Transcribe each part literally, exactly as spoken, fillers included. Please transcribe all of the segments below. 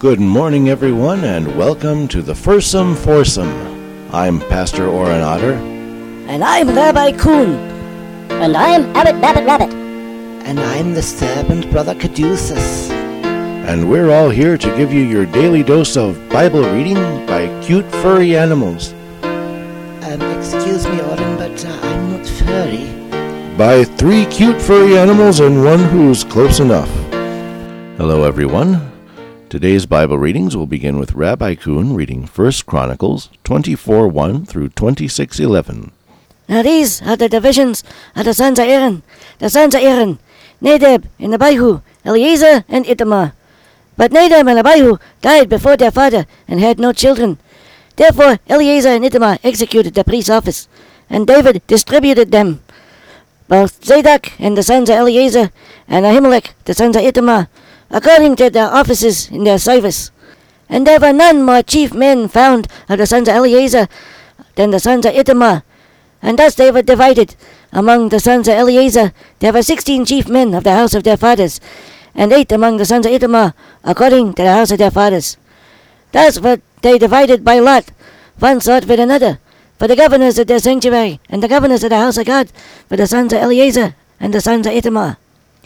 Good morning, everyone, and welcome to the Fursome Foursome. I'm Pastor Oren Otter. And I'm Rabbi Kuhn. And I'm Abbot Babbitt Rabbit. And I'm the servant Brother Caduceus. And we're all here to give you your daily dose of Bible reading by cute furry animals. Um, excuse me, Oren, but uh, I'm not furry. By three cute furry animals and one who's close enough. Hello, everyone. Today's Bible readings will begin with Rabbi Kuhn reading First Chronicles twenty-four one through twenty-six eleven. Now these are the divisions of the sons of Aaron, the sons of Aaron, Nadab and Abihu, Eleazar and Ithamar. But Nadab and Abihu died before their father and had no children. Therefore Eleazar and Ithamar executed the priest's office, and David distributed them. Both Zadok and the sons of Eleazar and Ahimelech, the sons of Ithamar, according to their offices in their service. And there were none more chief men found of the sons of Eleazar than the sons of Ithamar. And thus they were divided. Among the sons of Eleazar there were sixteen chief men of the house of their fathers, and eight among the sons of Ithamar, according to the house of their fathers. Thus were they divided by lot, one sort with another, for the governors of their sanctuary, and the governors of the house of God, for the sons of Eleazar and the sons of Ithamar.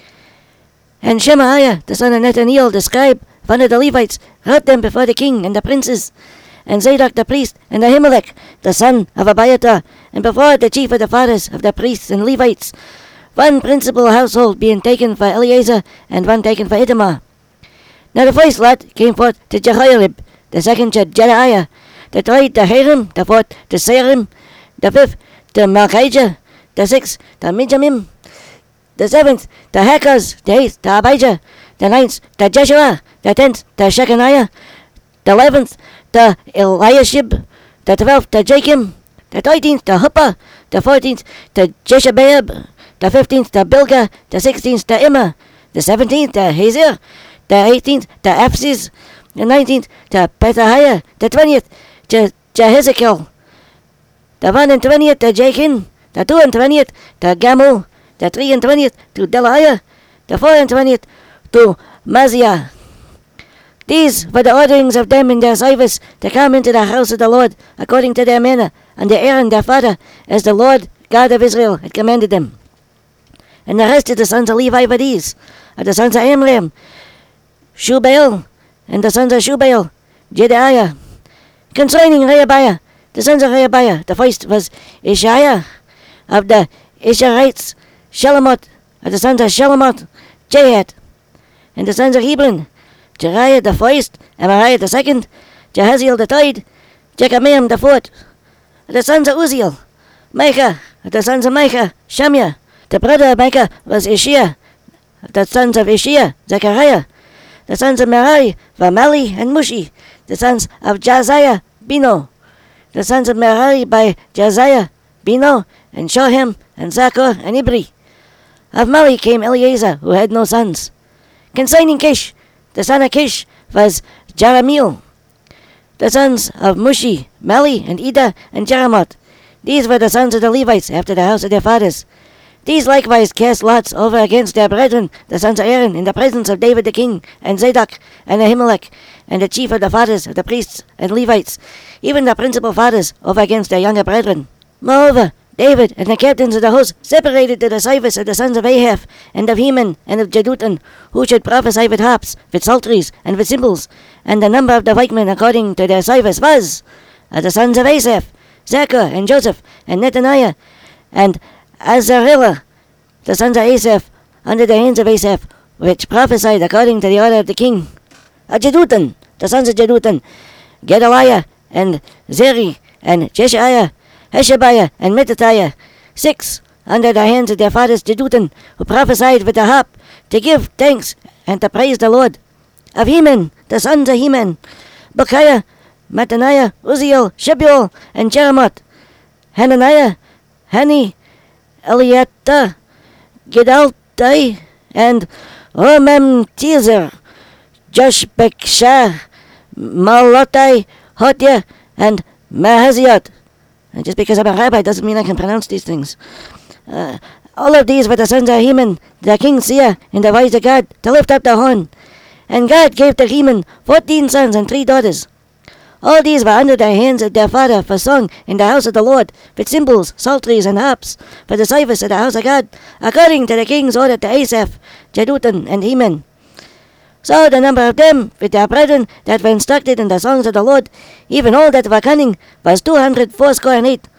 And Shemaiah, the son of Nethaneel, the scribe, one of the Levites, heard them before the king and the princes, and Zadok the priest, and Ahimelech, the son of Abiathar, and before the chief of the fathers of the priests and Levites, one principal household being taken for Eleazar, and one taken for Ithamar. Now the first lot came forth to Jehoiarib, the second to Jedaiah, the third to Hiram, the fourth to Serim, the fifth to Malchijah, the sixth to Mijamim, the seventh to Hakaz, the eighth to Abijah, the ninth to Jeshua, the tenth to Shechaniah, the eleventh to Eliashib, the twelfth to Jachim, the thirteenth to Huppah, the fourteenth to Jeshabeab, the fifteenth to Bilgah, the sixteenth to Immer, the seventeenth to Hazir, the eighteenth to Apsis, the nineteenth to Pethahiah, the twentieth to Jehezekiel, the one and twentieth to Jachin, the two and twentieth to Gamul, the three and twentieth to Delaiah, the four and twentieth to Maziah. These were the orderings of them in their service to come into the house of the Lord, according to their manner, and their Aaron their father, as the Lord God of Israel had commanded them. And the rest of the sons of Levi were these, are the sons of Amram, Shubael, and the sons of Shubael, Jedaiah. Concerning Rehabiah, the sons of Rehabiah, the first was Ishiah of the Isharites, Shelomoth of the sons of Shelomoth, Jahat, and the sons of Hebron, Jeriah the first, Amariah the second, Jehaziel the third, Jekameam the fourth. The sons of Uzziel, Micah, the sons of Micah, Shemiah. The brother of Micah was Ishiah. The sons of Ishiah, Zechariah. The sons of Merari were Mali and Mushi. The sons of Jaziah, Bino. The sons of Merari by Jaziah, Bino, and Shohem, and Zachor, and Ibri. Of Mali came Eleazar, who had no sons. Concerning Kish, the son of Kish was Jerahmeel. The sons of Mushi, Mali, and Ida, and Jeremoth. These were the sons of the Levites after the house of their fathers. These likewise cast lots over against their brethren, the sons of Aaron, in the presence of David the king, and Zadok, and Ahimelech, and the chief of the fathers of the priests and Levites, even the principal fathers over against their younger brethren. Moreover, David and the captains of the host separated to the service of the sons of Ahaph, and of Heman, and of Jeduthun, who should prophesy with harps, with psalteries, and with cymbals. And the number of the workmen according to their service was, of the sons of Asaph, Zachor, and Joseph, and Nethaniah, and Azarellah, the sons of Asaph, under the hands of Asaph, which prophesied according to the order of the king. Of Jeduthun, the sons of Jeduthun, Gedaliah, and Zeri, and Jeshaiah, Hashabiah, and Mattathiah, six, under the hands of their fathers Jeduthun, who prophesied with the harp, to give thanks and to praise the Lord. Of Heman, the sons of Heman, Bechiah, Mattaniah, Uzziel, Shebuel, and Jeremoth, Hananiah, Hani, Eliatta, Gedaltai, and Romamtizer, Joshbekshah, Malotai, Hotia, and Mahaziot. And just because I'm a rabbi doesn't mean I can pronounce these things. Uh, all of these were the sons of Heman, the king's seer, in the voice of God, to lift up the horn. And God gave to Heman fourteen sons and three daughters. All these were under the hands of their father for song in the house of the Lord, with cymbals, psalteries, and harps, for the service of the house of God, according to the king's order to Asaph, Jeduthun, and Heman. So the number of them, with their brethren, that were instructed in the songs of the Lord, even all that were cunning, was two hundred fourscore and eight.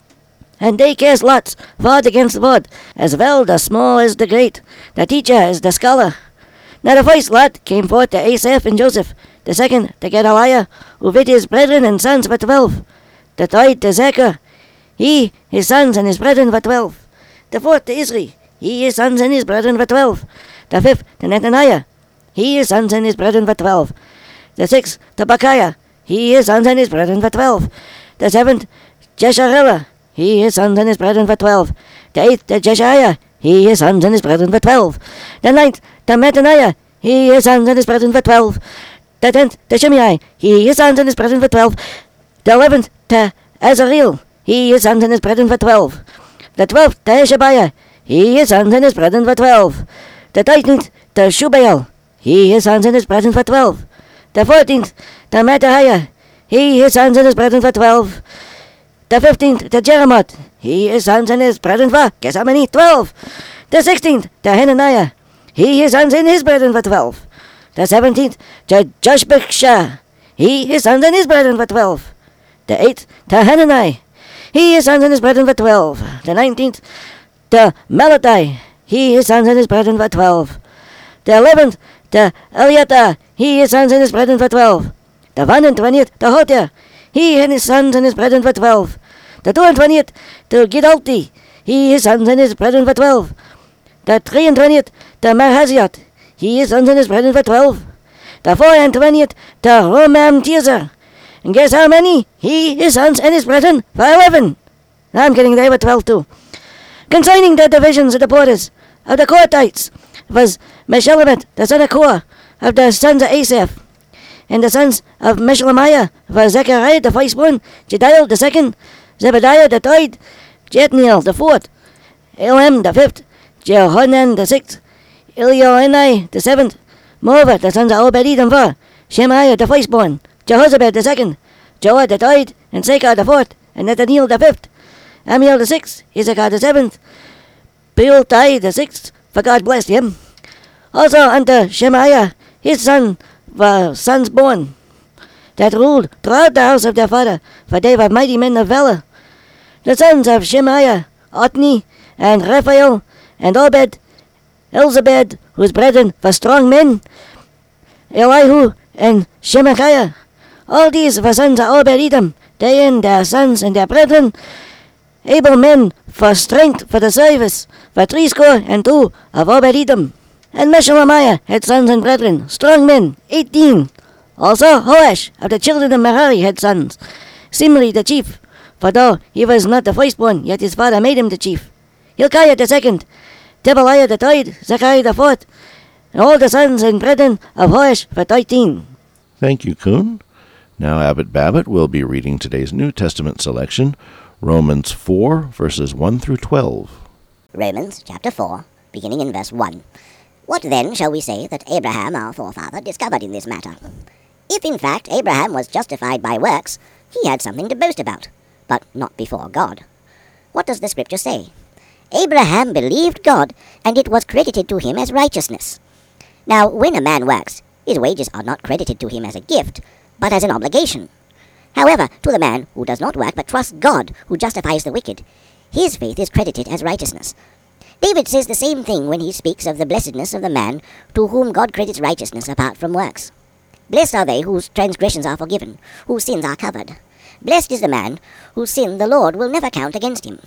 And they cast lots, fought against the board, as well the small as the great, the teacher as the scholar. Now the first lot came forth to Asaph and Joseph, the second to Gedaliah, who with his brethren and sons were twelve, the third to Zechar, he, his sons, and his brethren were twelve, the fourth to Isri, he, his sons, and his brethren were twelve, the fifth to Nethaniah, he, his sons, and his brethren were twelve, the sixth to Bachiah, he, his sons, and his brethren were twelve, the seventh Jesharela, he, his sons, and his brethren were twelve, the eighth to Jeshaiah, he, his sons, and his brethren were twelve, the ninth to Mattaniah, he, his sons, and his brethren were twelve, the tenth to Shimei, he, his sons, and his brethren were twelve, the eleventh to Azareel, he, his sons, and his brethren were twelve, the twelfth to Hashabiah, he, his sons, and his brethren were twelve, the thirteenth to Shubael, he, his sons, and his brethren were twelve, the fourteenth to Mattaniah, he, his sons, and his brethren were twelve, the fifteenth to Jeremoth, he, his sons, and his brethren were, guess how many? Twelve. The sixteenth to Hananiah, he, his sons, and his brethren were twelve. The seventeenth to Joshbekshah, he, his sons, and his brethren were twelve. The eighth to Hanani, he, his sons, and his brethren were twelve. The nineteenth to Malachi, he, his sons, and his brethren were twelve. The eleventh to Eliathah, he, his sons, and his brethren were twelve. The one and twentieth to Hotiah, he and his sons and his brethren were twelve. The two and twentieth to Gidalti, he, his sons, and his brethren were twelve. The three and twentieth to Mahaziot, he, his sons, and his brethren were twelve. The four and twentieth to Romam-Tizer, and guess how many? He, his sons, and his brethren were eleven. Now I'm kidding, they were twelve too. Concerning the divisions of the borders of the Kohathites was Meshillemoth, the son of Korah, of the sons of Asaph. And the sons of Meshlemiah were Zechariah the firstborn, Jediel the second, Zebediah the third, Jethniel the fourth, Elam the fifth, Jehohanan the sixth, Elioenai the seventh, Moreover the sons of Obed-Edom were Shemaiah the firstborn, Jehozabad the second, Joah the third, and Sakar the fourth, and Nathaniel the fifth, Amiel the sixth, Issachar the seventh, Peultai the sixth, for God blessed him. Also unto Shemaiah his son were sons born, that ruled throughout the house of their father, for they were mighty men of valor. The sons of Shemaiah, Othni, and Raphael, and Obed, Elzabad, whose brethren were strong men, Elihu, and Shemachiah. All these were sons of Obed-Edom, they and their sons and their brethren, able men for strength for the service, for threescore and two of Obed-Edom. And Meshelemiah had sons and brethren, strong men, eighteen. Also Hoash of the children of Merari had sons, Simri the chief, for though he was not the firstborn, yet his father made him the chief. Hilkiah the second, Tebaliah the third, Zechariah the fourth, and all the sons and brethren of Hoash for thirteen. Thank you, Kuhn. Now Abbot Babbitt will be reading today's New Testament selection, Romans four, verses one through twelve. Romans chapter four, beginning in verse one. What then shall we say that Abraham our forefather discovered in this matter? If in fact Abraham was justified by works, he had something to boast about, but not before God. What does the scripture say? Abraham believed God, and it was credited to him as righteousness. Now, when a man works, his wages are not credited to him as a gift, but as an obligation. However, to the man who does not work but trusts God, who justifies the wicked, his faith is credited as righteousness. David says the same thing when he speaks of the blessedness of the man to whom God credits righteousness apart from works. Blessed are they whose transgressions are forgiven, whose sins are covered. Blessed is the man whose sin the Lord will never count against him.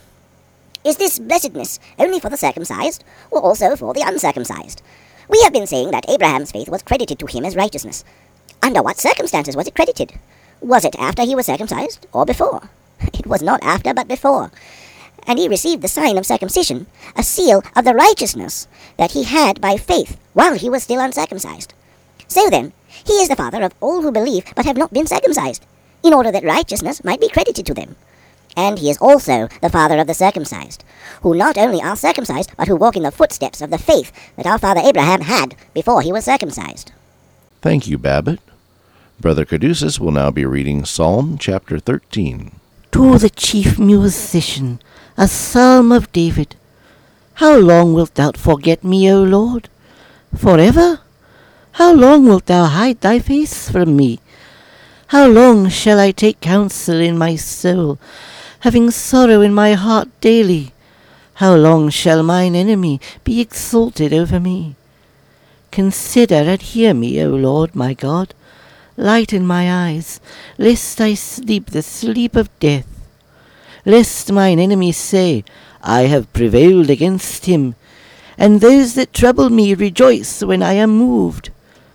Is this blessedness only for the circumcised, or also for the uncircumcised? We have been saying that Abraham's faith was credited to him as righteousness. Under what circumstances was it credited? Was it after he was circumcised, or before? It was not after, but before. And he received the sign of circumcision, a seal of the righteousness that he had by faith while he was still uncircumcised. So then, he is the father of all who believe but have not been circumcised, in order that righteousness might be credited to them. And he is also the father of the circumcised, who not only are circumcised, but who walk in the footsteps of the faith that our father Abraham had before he was circumcised. Thank you, Babbitt. Brother Caduceus will now be reading Psalm chapter thirteen. To the chief musician, a psalm of David. How long wilt thou forget me, O Lord? Forever? How long wilt thou hide thy face from me? How long shall I take counsel in my soul, having sorrow in my heart daily? How long shall mine enemy be exalted over me? Consider and hear me, O Lord my God. Lighten my eyes, lest I sleep the sleep of death. Lest mine enemies say, I have prevailed against him, and those that trouble me rejoice when I am moved.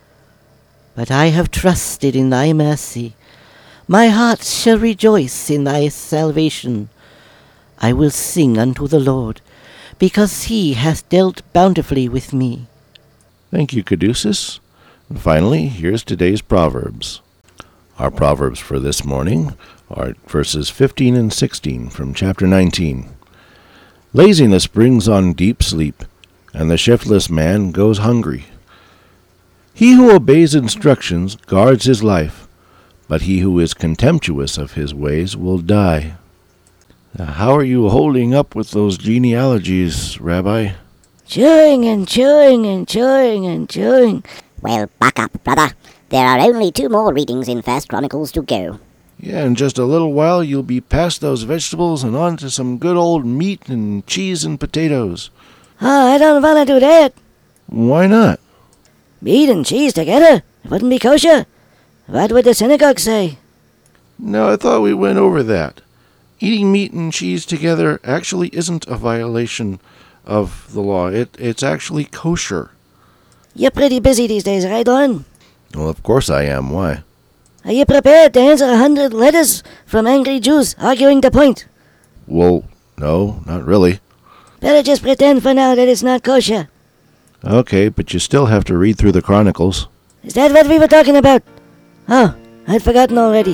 But I have trusted in thy mercy. My heart shall rejoice in thy salvation. I will sing unto the Lord, because he hath dealt bountifully with me. Thank you, Caduceus. And finally, here's today's Proverbs. Our Proverbs for this morning are verses fifteen and sixteen from chapter nineteen. Laziness brings on deep sleep, and the shiftless man goes hungry. He who obeys instructions guards his life, but he who is contemptuous of his ways will die. Now, how are you holding up with those genealogies, Rabbi? Chewing and chewing and chewing and chewing. Well, buck up, brother. There are only two more readings in First Chronicles to go. Yeah, in just a little while you'll be past those vegetables and on to some good old meat and cheese and potatoes. Oh, I don't want to do that. Why not? Meat and cheese together? It wouldn't be kosher. What would the synagogue say? No, I thought we went over that. Eating meat and cheese together actually isn't a violation of the law. It It's actually kosher. You're pretty busy these days, right, Lon? Well, of course I am. Why? Are you prepared to answer a hundred letters from angry Jews arguing the point? Well, no, not really. Better just pretend for now that it's not kosher. Okay, but you still have to read through the Chronicles. Is that what we were talking about? Oh, I'd forgotten already.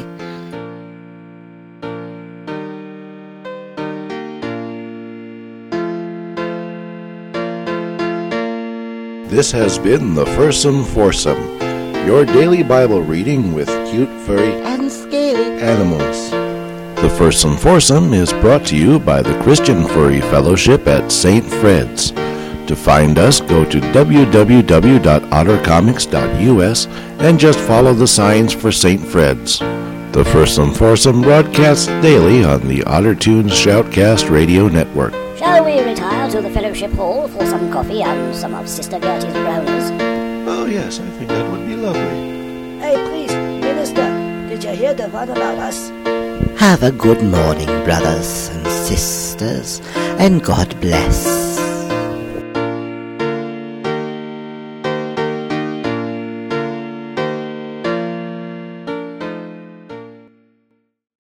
This has been the Fursome Foursome, your daily Bible reading with cute, furry, And scaly. animals. The Fursome Foursome is brought to you by the Christian Furry Fellowship at Saint Fred's. To find us, go to w w w dot otter comics dot u s and just follow the signs for Saint Fred's. The Fursome Foursome broadcasts daily on the Otter Tunes Shoutcast Radio Network. Shall we retire to the Fellowship Hall for some coffee and some of Sister Gertie's brownies? Oh yes, I think that would be lovely. Hey, please, Minister, did you hear the one about us? Have a good morning, brothers and sisters, and God bless.